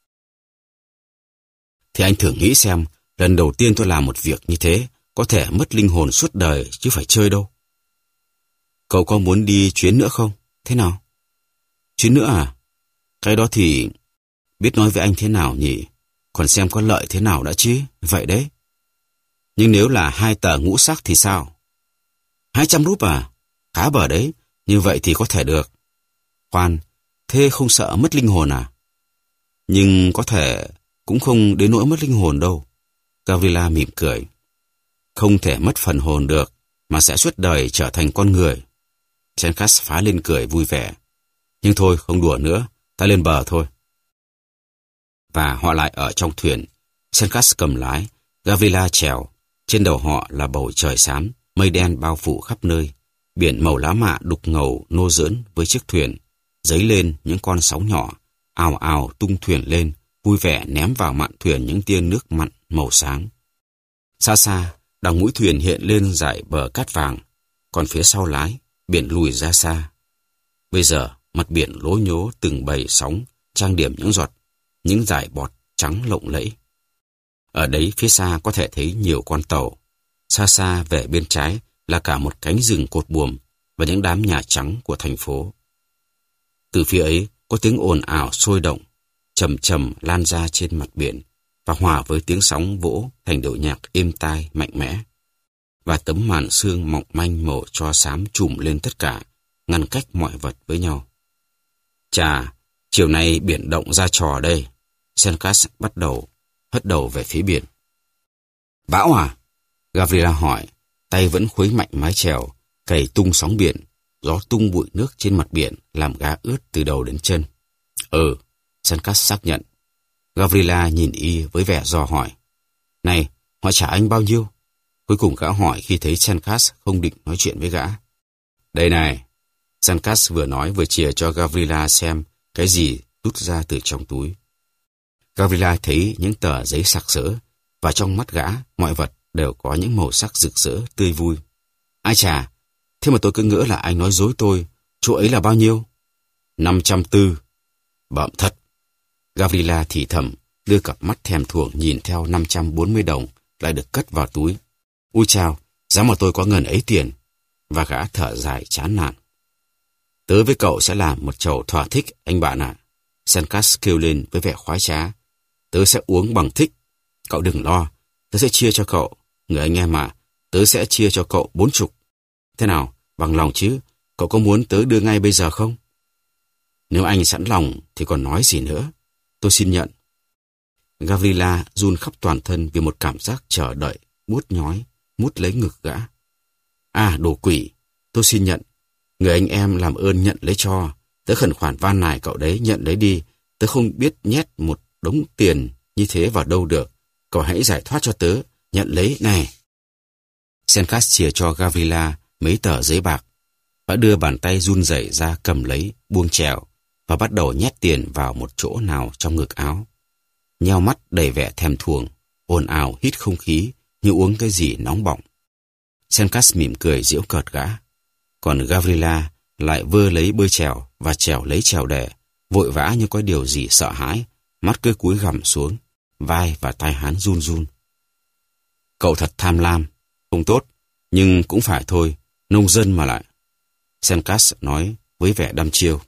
Thì anh thử nghĩ xem, lần đầu tiên tôi làm một việc như thế, có thể mất linh hồn suốt đời chứ phải chơi đâu. Cậu có muốn đi chuyến nữa không? Thế nào? Chuyến nữa à? Cái đó thì biết nói với anh thế nào nhỉ? Còn xem có lợi thế nào đã chứ? Vậy đấy. Nhưng nếu là 2 tờ ngũ sắc thì sao? 200 rúp à? Khá bở đấy. Như vậy thì có thể được. Khoan, thế không sợ mất linh hồn à? Nhưng có thể cũng không đến nỗi mất linh hồn đâu. Gavrila mỉm cười. Không thể mất phần hồn được, mà sẽ suốt đời trở thành con người. Zenkas phá lên cười vui vẻ. Nhưng thôi, không đùa nữa, ta lên bờ thôi. Và họ lại ở trong thuyền. Zenkas cầm lái, Gavrila chèo. Trên đầu họ là bầu trời xám, mây đen bao phủ khắp nơi. Biển màu lá mạ đục ngầu nô giỡn với chiếc thuyền. Dấy lên những con sóng nhỏ, ào ào tung thuyền lên, vui vẻ ném vào mạn thuyền những tia nước mặn màu sáng. Xa xa, đằng mũi thuyền hiện lên dải bờ cát vàng, còn phía sau lái, biển lùi ra xa. Bây giờ, mặt biển lố nhố từng bầy sóng, trang điểm những dải bọt trắng lộng lẫy. Ở đấy phía xa có thể thấy nhiều con tàu. Xa xa về bên trái là cả một cánh rừng cột buồm và những đám nhà trắng của thành phố. Từ phía ấy có tiếng ồn ào sôi động, chầm chầm lan ra trên mặt biển và hòa với tiếng sóng vỗ thành điệu nhạc êm tai mạnh mẽ. Và tấm màn sương mỏng manh màu tro xám trùm lên tất cả, ngăn cách mọi vật với nhau. Chà, chiều nay biển động ra trò đây. Zenkas hất đầu về phía biển. Bão à? Gavrila hỏi, tay vẫn khuấy mạnh mái chèo, cày tung sóng biển, gió tung bụi nước trên mặt biển làm gã ướt từ đầu đến chân. Zenkas xác nhận. Gavrila nhìn y với vẻ dò hỏi. Này, họ trả anh bao nhiêu? Cuối cùng gã hỏi khi thấy Zenkas không định nói chuyện với gã. Đây này, Zenkas vừa nói vừa chìa cho Gavrila xem cái gì rút ra từ trong túi. Gavrila thấy những tờ giấy sặc sỡ, và trong mắt gã, mọi vật đều có những màu sắc rực rỡ, tươi vui. Ai chà, thế mà tôi cứ ngỡ là anh nói dối tôi, chỗ ấy là bao nhiêu? 540. Bậm thật. Gavrila thì thầm, đưa cặp mắt thèm thuồng nhìn theo 540 đồng lại được cất vào túi. Ui chao, giá mà tôi có ngần ấy tiền. Và gã thở dài chán nản. Tớ với cậu sẽ làm một chầu thỏa thích, anh bạn ạ. Zenkas kêu lên với vẻ khoái trá. Tớ sẽ uống bằng thích. Cậu đừng lo, tớ sẽ chia cho cậu. Người anh em mà, tớ sẽ chia cho cậu 40. Thế nào, bằng lòng chứ? Cậu có muốn tớ đưa ngay bây giờ không? Nếu anh sẵn lòng thì còn nói gì nữa. Tôi xin nhận. Gavrila run khắp toàn thân vì một cảm giác chờ đợi, buốt nhói, mút lấy ngực gã. À, đồ quỷ, tôi xin nhận. Người anh em làm ơn nhận lấy cho. Tớ khẩn khoản van nài cậu đấy, nhận lấy đi. Tớ không biết nhét một đống tiền như thế vào đâu được. Cậu hãy giải thoát cho tớ, nhận lấy này. Zenkas chìa cho Gavrila mấy tờ giấy bạc. Gã đưa bàn tay run rẩy ra cầm lấy, buông chèo và bắt đầu nhét tiền vào một chỗ nào trong ngực áo. Nheo mắt đầy vẻ thèm thuồng, ồn ào hít không khí như uống cái gì nóng bỏng. Zenkas mỉm cười giễu cợt gã. Còn Gavrila lại vơ lấy bơi chèo và chèo lấy chèo đẻ, vội vã như có điều gì sợ hãi, mắt cứ cúi gằm xuống, vai và tai hắn run run. Cậu thật tham lam, không tốt, nhưng cũng phải thôi, nông dân mà lại. Zenkas nói với vẻ đăm chiêu.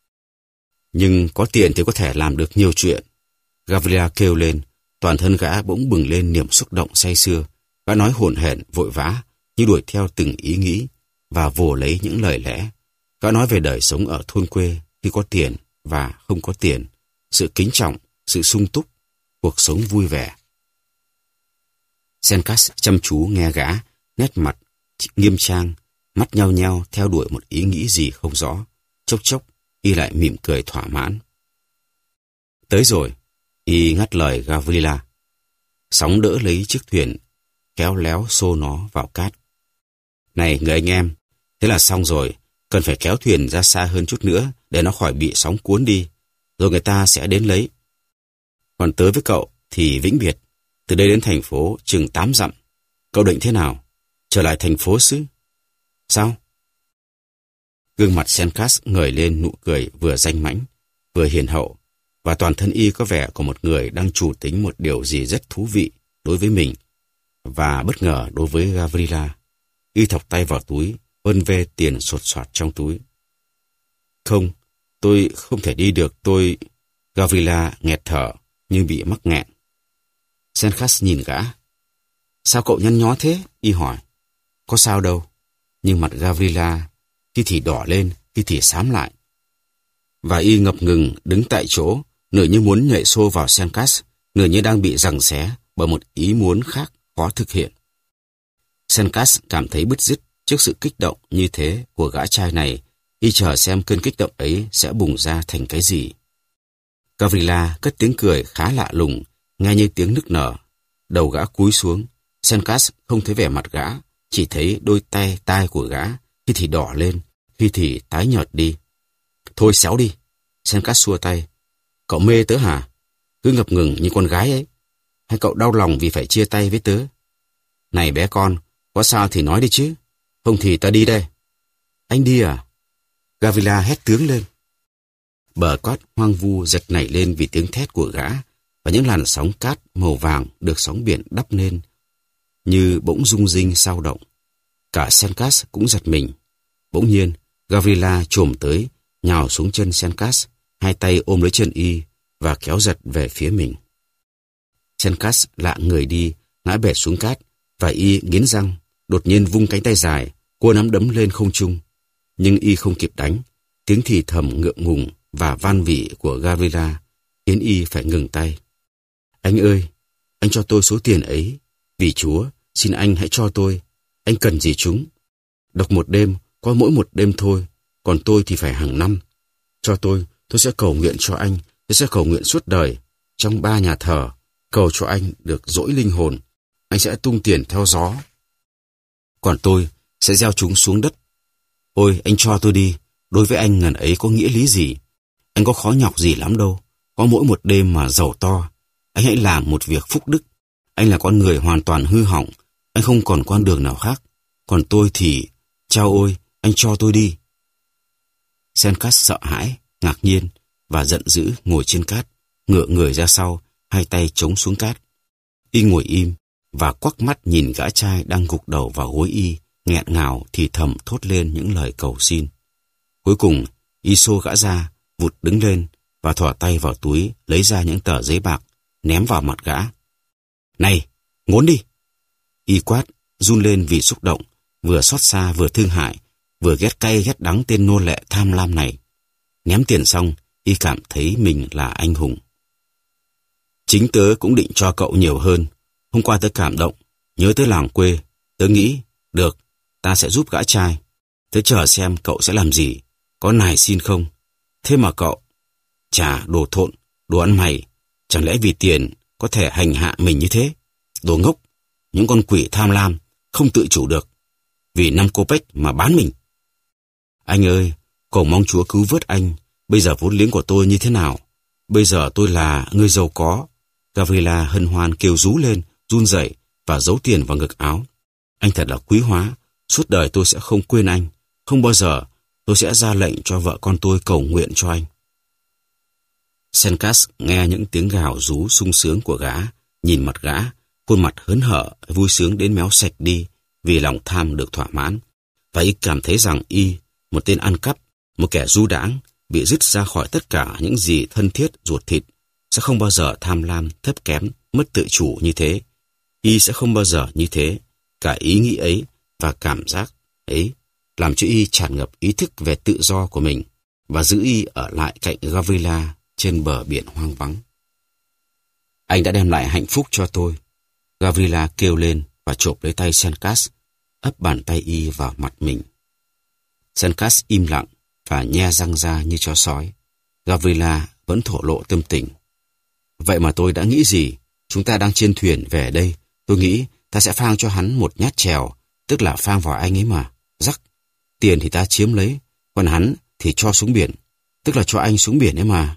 Nhưng có tiền thì có thể làm được nhiều chuyện. Gavrila kêu lên, toàn thân gã bỗng bừng lên niềm xúc động say sưa. Gã nói hổn hển vội vã, như đuổi theo từng ý nghĩ, và vồ lấy những lời lẽ. Gã nói về đời sống ở thôn quê khi có tiền và không có tiền, sự kính trọng, sự sung túc, cuộc sống vui vẻ. Zenkas chăm chú nghe gã, nét mặt nghiêm trang, mắt nhao nhao theo đuổi một ý nghĩ gì không rõ. Chốc chốc, y lại mỉm cười thỏa mãn. Tới rồi, y ngắt lời Gavrila. Sóng đỡ lấy chiếc thuyền, kéo léo xô nó vào cát. Này người anh em, thế là xong rồi, cần phải kéo thuyền ra xa hơn chút nữa để nó khỏi bị sóng cuốn đi, rồi người ta sẽ đến lấy. Còn tớ với cậu thì vĩnh biệt, từ đây đến thành phố chừng 8 dặm. Cậu định thế nào? Trở lại thành phố xứ? Sao? Gương mặt Zenkas ngời lên nụ cười vừa danh mãnh, vừa hiền hậu, và toàn thân y có vẻ của một người đang chủ tính một điều gì rất thú vị đối với mình, và bất ngờ đối với Gavrila. Y thọc tay vào túi, vân vê tiền sột soạt trong túi. Không, tôi không thể đi được, tôi... Gavrila nghẹt thở như bị mắc nghẹn. Senkas nhìn gã. Sao cậu nhăn nhó thế? Y hỏi. Có sao đâu. Nhưng mặt Gavrila khi thì đỏ lên, khi thì xám lại. Và y ngập ngừng đứng tại chỗ, nửa như muốn nhảy xô vào Senkas, nửa như đang bị giằng xé bởi một ý muốn khác khó thực hiện. Senkas cảm thấy bứt rứt trước sự kích động như thế của gã trai này. Y chờ xem cơn kích động ấy sẽ bùng ra thành cái gì. Gavrila cất tiếng cười khá lạ lùng, nghe như tiếng nức nở. Đầu gã cúi xuống. Senkas không thấy vẻ mặt gã, chỉ thấy đôi tai của gã, khi thì đỏ lên, khi thì tái nhợt đi. Thôi xéo đi. Senkas xua tay. Cậu mê tớ hả? Cứ ngập ngừng như con gái ấy. Hay cậu đau lòng vì phải chia tay với tớ? Này bé con, có sao thì nói đi chứ. Không thì ta đi đây. Anh đi à? Gavrila hét tướng lên. Bờ cát hoang vu giật nảy lên vì tiếng thét của gã, và những làn sóng cát màu vàng được sóng biển đắp lên như bỗng rung rinh sao động. Cả Senkas cũng giật mình. Bỗng nhiên, Gavrila chồm tới, nhào xuống chân Senkas, hai tay ôm lấy chân y và kéo giật về phía mình. Senkas lạ người đi, ngã bệt xuống cát, và y nghiến răng, đột nhiên vung cánh tay dài, cua nắm đấm lên không trung. Nhưng y không kịp đánh, tiếng thì thầm ngượng ngùng và van vỉ của Gavrila khiến y phải ngừng tay. Anh ơi, anh cho tôi số tiền ấy. Vì Chúa, xin anh hãy cho tôi. Anh cần gì chúng? Độc một đêm, có mỗi một đêm thôi, còn tôi thì phải hàng năm. Cho tôi sẽ cầu nguyện cho anh, tôi sẽ cầu nguyện suốt đời. Trong 3 nhà thờ, cầu cho anh được dỗi linh hồn. Anh sẽ tung tiền theo gió. Còn tôi sẽ gieo chúng xuống đất. Ôi, anh cho tôi đi. Đối với anh ngần ấy có nghĩa lý gì? Anh có khó nhọc gì lắm đâu. Có mỗi một đêm mà giàu to. Anh hãy làm một việc phúc đức. Anh là con người hoàn toàn hư hỏng. Anh không còn con đường nào khác. Còn tôi thì... Chao ôi, anh cho tôi đi. Senkas sợ hãi, ngạc nhiên và giận dữ ngồi trên cát, ngửa người ra sau, hai tay chống xuống cát. Y ngồi im và quắc mắt nhìn gã trai đang gục đầu vào gối y, nghẹn ngào thì thầm thốt lên những lời cầu xin. Cuối cùng, y xô gã ra, vụt đứng lên và thò tay vào túi lấy ra những tờ giấy bạc, ném vào mặt gã. Này, ngốn đi! Y quát, run lên vì xúc động, vừa xót xa vừa thương hại, vừa ghét cay ghét đắng tên nô lệ tham lam này. Ném tiền xong, y cảm thấy mình là anh hùng. Chính tớ cũng định cho cậu nhiều hơn. Hôm qua tớ cảm động, nhớ tới làng quê. Tớ nghĩ, được, ta sẽ giúp gã trai. Tớ chờ xem cậu sẽ làm gì, có nài xin không. Thế mà cậu, chà, đồ thộn, đồ ăn mày, chẳng lẽ vì tiền có thể hành hạ mình như thế? Đồ ngốc, những con quỷ tham lam, không tự chủ được. Vì 5 kopek mà bán mình. Anh ơi, cầu mong Chúa cứu vớt anh. Bây giờ vốn liếng của tôi như thế nào? Bây giờ tôi là người giàu có. Gavrila hân hoan kêu rú lên, run rẩy và giấu tiền vào ngực áo. Anh thật là quý hóa. Suốt đời tôi sẽ không quên anh. Không bao giờ tôi sẽ ra lệnh cho vợ con tôi cầu nguyện cho anh. Senkas nghe những tiếng gào rú sung sướng của gã, nhìn mặt gã, khuôn mặt hớn hở, vui sướng đến méo sạch đi vì lòng tham được thỏa mãn. Và y cảm thấy rằng y, một tên ăn cắp, một kẻ du đãng, bị dứt ra khỏi tất cả những gì thân thiết ruột thịt, sẽ không bao giờ tham lam, thấp kém, mất tự chủ như thế. Y sẽ không bao giờ như thế. Cả ý nghĩ ấy và cảm giác ấy làm cho y tràn ngập ý thức về tự do của mình và giữ y ở lại cạnh Gavrila trên bờ biển hoang vắng. Anh đã đem lại hạnh phúc cho tôi. Gavrila kêu lên và chộp lấy tay Senkas, ấp bàn tay y vào mặt mình. Senkas im lặng và nhe răng ra như chó sói. Gavrila vẫn thổ lộ tâm tình. Vậy mà tôi đã nghĩ gì? Chúng ta đang trên thuyền về đây. Tôi nghĩ ta sẽ phang cho hắn một nhát chèo, tức là phang vào anh ấy mà. Rắc, tiền thì ta chiếm lấy, còn hắn thì cho xuống biển, tức là cho anh xuống biển ấy mà.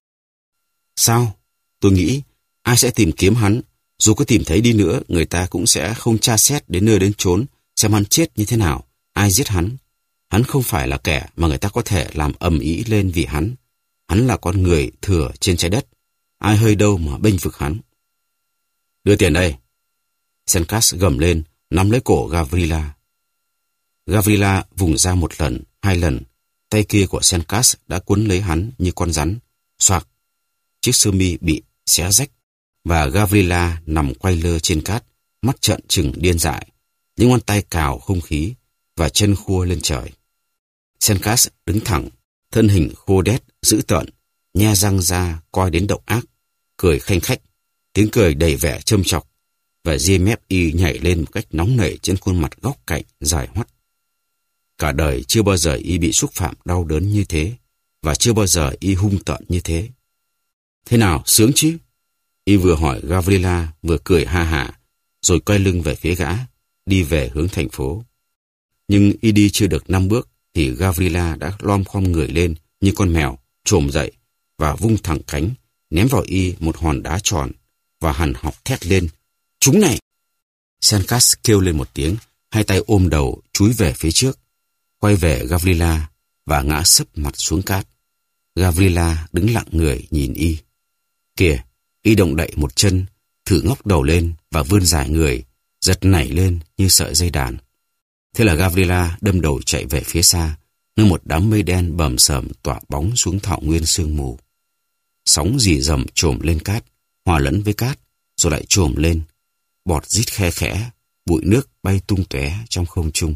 Sao? Tôi nghĩ ai sẽ tìm kiếm hắn. Dù có tìm thấy đi nữa, người ta cũng sẽ không tra xét đến nơi đến chốn xem hắn chết như thế nào, ai giết hắn. Hắn không phải là kẻ mà người ta có thể làm ầm ĩ lên vì hắn. Hắn là con người thừa trên trái đất. Ai hơi đâu mà bênh vực hắn. Đưa tiền đây. Senkas gầm lên, nắm lấy cổ Gavrila. Gavrila vùng ra một lần, hai lần, tay kia của Senkas đã quấn lấy hắn như con rắn. Xoạc, chiếc sơ mi bị xé rách và Gavrila nằm quay lơ trên cát, mắt trợn trừng điên dại, những ngón tay cào không khí và chân khua lên trời. Senkas đứng thẳng, thân hình khô đét, dữ tợn, nhe răng ra coi đến độc ác, cười khanh khách, tiếng cười đầy vẻ châm chọc, và ria mép y nhảy lên một cách nóng nảy trên khuôn mặt góc cạnh dài hoắt. Cả đời chưa bao giờ y bị xúc phạm đau đớn như thế, và chưa bao giờ y hung tợn như thế. Thế nào, sướng chứ? Y vừa hỏi Gavrila vừa cười ha hả, rồi quay lưng về phía gã, đi về hướng thành phố. Nhưng y đi chưa được 5 bước thì Gavrila đã lom khom người lên như con mèo, trồm dậy và vung thẳng cánh, ném vào y một hòn đá tròn và hằn học thét lên: "Chúng này!" Senkas kêu lên một tiếng, hai tay ôm đầu chúi về phía trước, quay về Gavrila và ngã sấp mặt xuống cát. Gavrila đứng lặng người nhìn y. Kìa, y động đậy một chân, thử ngóc đầu lên và vươn dài người, giật nảy lên như sợi dây đàn. Thế là Gavrila đâm đầu chạy về phía xa, nơi một đám mây đen bầm sầm tỏa bóng xuống thảo nguyên sương mù. Sóng rì rầm trồm lên cát, hòa lẫn với cát, rồi lại trồm lên. Bọt rít khe khẽ, bụi nước bay tung tóe trong không trung.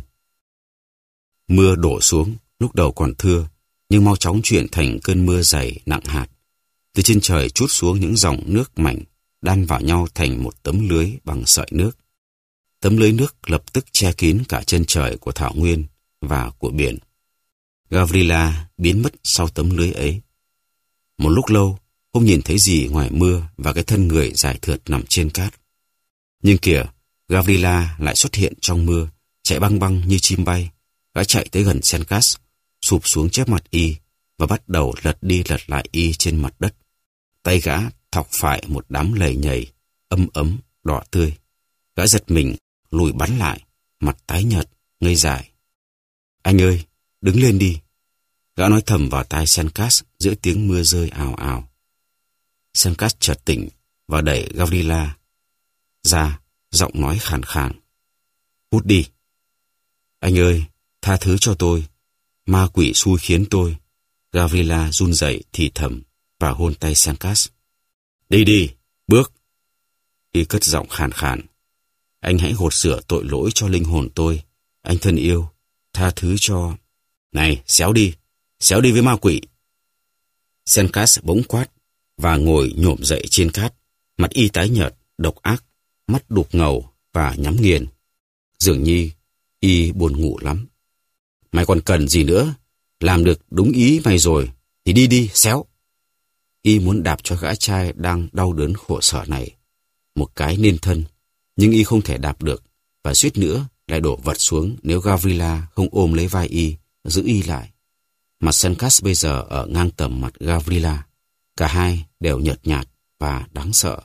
Mưa đổ xuống, lúc đầu còn thưa, nhưng mau chóng chuyển thành cơn mưa dày nặng hạt. Từ trên trời trút xuống những dòng nước mảnh, đan vào nhau thành một tấm lưới bằng sợi nước. Tấm lưới nước lập tức che kín cả chân trời của thảo nguyên và của biển. Gavrila biến mất sau tấm lưới ấy. Một lúc lâu, không nhìn thấy gì ngoài mưa và cái thân người dài thượt nằm trên cát. Nhưng kìa, Gavrila lại xuất hiện trong mưa, chạy băng băng như chim bay. Gã chạy tới gần Senkas, sụp xuống chép mặt y và bắt đầu lật đi lật lại y trên mặt đất. Tay gã thọc phải một đám lầy nhầy, ấm ấm, đỏ tươi. Gã giật mình, lùi bắn lại, mặt tái nhợt, ngây dại. "Anh ơi, đứng lên đi." Gã nói thầm vào tai Senkas giữa tiếng mưa rơi ào ào. Senkas chợt tỉnh và đẩy Gavrila ra, giọng nói khàn khàn: "Hút đi." "Anh ơi, tha thứ cho tôi. Ma quỷ xui khiến tôi." Gavrila run rẩy thì thầm và hôn tay Senkas. "Đi đi, bước." Y cất giọng khàn khàn: "Anh hãy gột rửa tội lỗi cho linh hồn tôi. Anh thân yêu, tha thứ cho..." "Này, xéo đi với ma quỷ." Senkas bỗng quát và ngồi nhổm dậy trên cát, mặt y tái nhợt, độc ác, mắt đục ngầu và nhắm nghiền. Dường như y buồn ngủ lắm. "Mày còn cần gì nữa? Làm được đúng ý mày rồi thì đi đi, xéo." Y muốn đạp cho gã trai đang đau đớn khổ sở này một cái nên thân, nhưng y không thể đạp được và suýt nữa lại đổ vật xuống nếu Gavrila không ôm lấy vai y, giữ y lại. Mặt Senkas bây giờ ở ngang tầm mặt Gavrila. Cả hai đều nhợt nhạt và đáng sợ.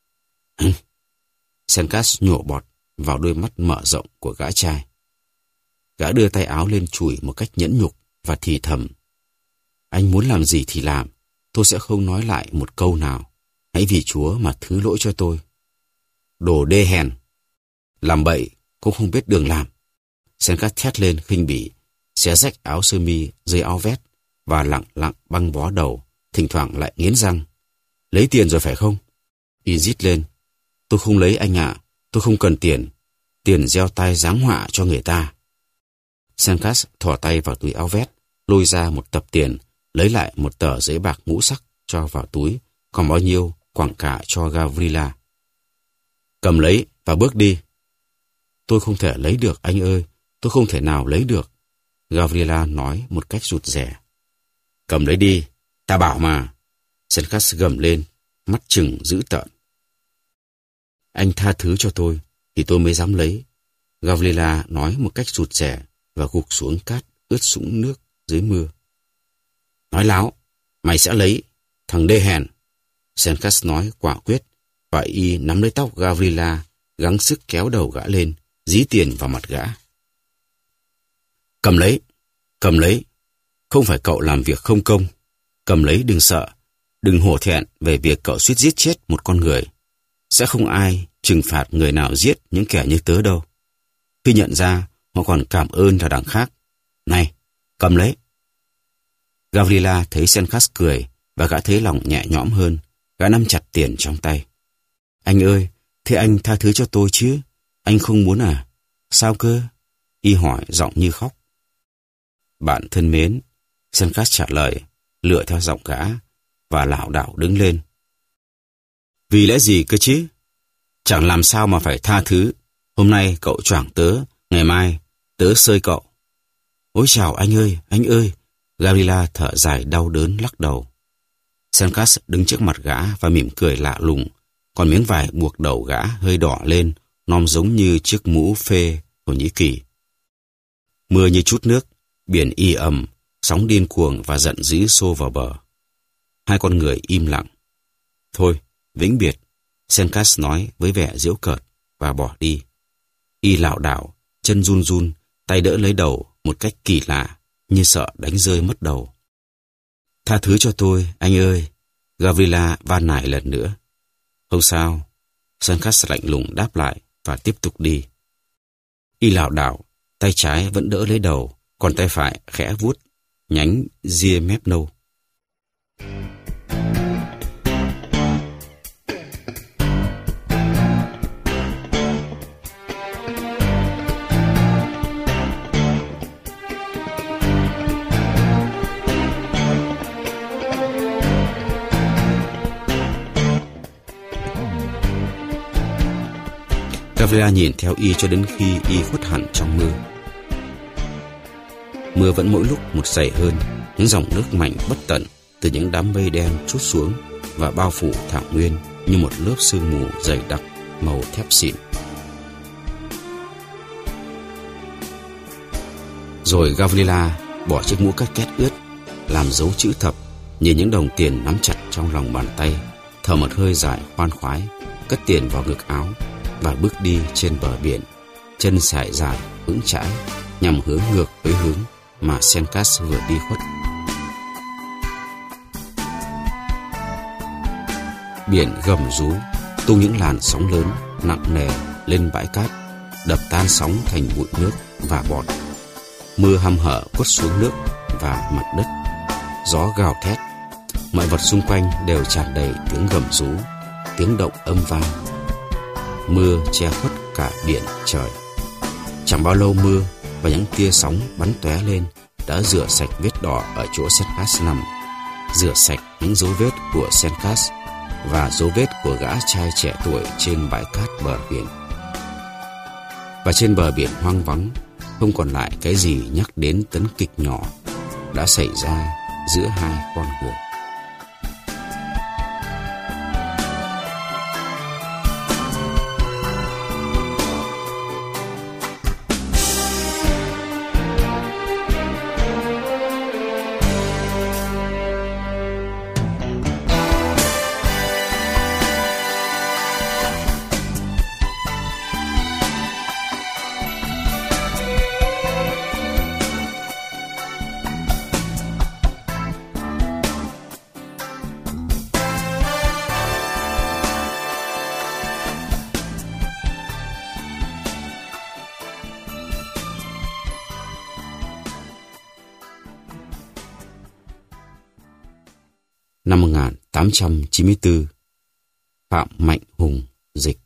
Senkas nhổ bọt vào đôi mắt mở rộng của gã trai. Gã đưa tay áo lên chùi một cách nhẫn nhục và thì thầm: "Anh muốn làm gì thì làm, tôi sẽ không nói lại một câu nào. Hãy vì Chúa mà thứ lỗi cho tôi." "Đồ đê hèn, làm bậy cũng không biết đường làm." Senkas thét lên khinh bỉ, xé rách áo sơ mi, dây áo vest và lặng lặng băng bó đầu, thỉnh thoảng lại nghiến răng. "Lấy tiền rồi phải không?" Y rít lên: "Tôi không lấy anh ạ, tôi không cần tiền. Tiền gieo tai giáng họa cho người ta." Senkas thò tay vào túi áo vest, lôi ra một tập tiền, lấy lại một tờ giấy bạc ngũ sắc cho vào túi, còn bao nhiêu quẳng cả cho Gavrila. "Cầm lấy và bước đi." "Tôi không thể lấy được anh ơi, tôi không thể nào lấy được." Gavrila nói một cách rụt rè. "Cầm lấy đi, ta bảo mà." Senkas gầm lên, mắt trừng dữ tợn. "Anh tha thứ cho tôi thì tôi mới dám lấy." Gavrila nói một cách rụt rè và gục xuống cát ướt sũng nước dưới mưa. "Nói láo, mày sẽ lấy, thằng đê hèn." Senkas nói quả quyết, và y nắm lấy tóc Gavrila, gắng sức kéo đầu gã lên, dí tiền vào mặt gã. Cầm lấy. Không phải cậu làm việc không công. Cầm lấy, đừng sợ, đừng hổ thẹn về việc cậu suýt giết chết một con người. Sẽ không ai trừng phạt người nào giết những kẻ như tớ đâu. Khi nhận ra, Họ còn cảm ơn theo đằng khác. Này, cầm lấy. Gavrila thấy Sencas cười và gã thấy lòng nhẹ nhõm hơn. Gã nắm chặt tiền trong tay. Anh ơi, thế anh tha thứ cho tôi chứ? Anh không muốn à? Sao cơ? Y hỏi giọng như khóc. Bạn thân mến, Sencas trả lời, lựa theo giọng gã và lảo đảo đứng lên. Vì lẽ gì cơ chứ? Chẳng làm sao mà phải tha thứ. Hôm nay cậu choảng tớ, ngày mai tớ xơi cậu. Ôi chào anh ơi, Gavrila thở dài đau đớn lắc đầu. Sencas đứng trước mặt gã và mỉm cười lạ lùng, còn miếng vải buộc đầu gã hơi đỏ lên, nom giống như chiếc mũ phê Thổ Nhĩ Kỳ. Mưa như chút nước, biển y ầm, sóng điên cuồng và giận dữ xô vào bờ. Hai con người im lặng. Thôi, vĩnh biệt, Sencas nói với vẻ giễu cợt và bỏ đi. Y lảo đảo, chân run run, tay đỡ lấy đầu một cách kỳ lạ, như sợ đánh rơi mất đầu. Tha thứ cho tôi, anh ơi, Gavrila van nài lần nữa. Không sao, Sencas lạnh lùng đáp lại và tiếp tục đi. Y lảo đảo, tay trái vẫn đỡ lấy đầu, còn tay phải khẽ vuốt nhánh ria mép nâu. Gavrila nhìn theo Y cho đến khi Y khuất hẳn trong mưa. Mưa vẫn mỗi lúc một dày hơn, những dòng nước mạnh bất tận từ những đám mây đen trút xuống và bao phủ thảo nguyên như một lớp sương mù dày đặc màu thép xịn. Rồi Gavrila bỏ chiếc mũ cắt két ướt, làm dấu chữ thập, nhìn những đồng tiền nắm chặt trong lòng bàn tay, thở một hơi dài khoan khoái, cất tiền vào ngực áo và bước đi trên bờ biển, chân sải dài vững chãi nhằm hướng ngược với hướng mà Sencas vừa đi khuất. Biển gầm rú, tung những làn sóng lớn nặng nề lên bãi cát, đập tan sóng thành bụi nước và bọt. Mưa hăm hở quất xuống nước và mặt đất. Gió gào thét, mọi vật xung quanh đều tràn đầy tiếng gầm rú, tiếng động âm vang. Mưa che khuất cả biển trời. Chẳng bao lâu mưa và những tia sóng bắn tóe lên đã rửa sạch vết đỏ ở chỗ Sencas nằm, rửa sạch những dấu vết của Sencas và dấu vết của gã trai trẻ tuổi trên bãi cát bờ biển. Và trên bờ biển hoang vắng, không còn lại cái gì nhắc đến tấn kịch nhỏ đã xảy ra giữa hai con người. Năm 1894, Phạm Mạnh Hùng dịch.